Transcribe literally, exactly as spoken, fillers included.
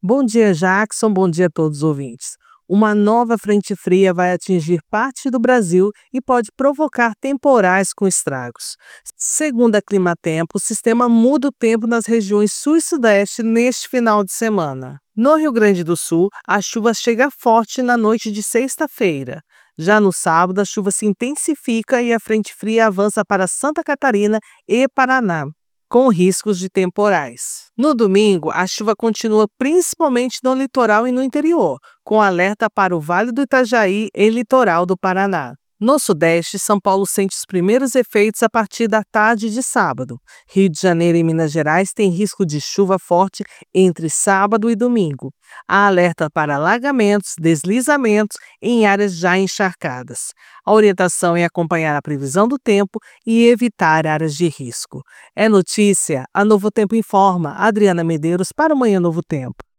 Bom dia, Jackson. Bom dia a todos os ouvintes. Uma nova frente fria vai atingir parte do Brasil e pode provocar temporais com estragos. Segundo a Climatempo, o sistema muda o tempo nas regiões sul e sudeste neste final de semana. No Rio Grande do Sul, a chuva chega forte na noite de sexta-feira. Já no sábado, a chuva se intensifica e a frente fria avança para Santa Catarina e Paraná, com riscos de temporais. No domingo, a chuva continua principalmente no litoral e no interior, com alerta para o Vale do Itajaí e litoral do Paraná. No sudeste, São Paulo sente os primeiros efeitos a partir da tarde de sábado. Rio de Janeiro e Minas Gerais têm risco de chuva forte entre sábado e domingo. Há alerta para alagamentos, deslizamentos em áreas já encharcadas. A orientação é acompanhar a previsão do tempo e evitar áreas de risco. É notícia, a Novo Tempo informa. Adriana Medeiros para o Manhã Novo Tempo.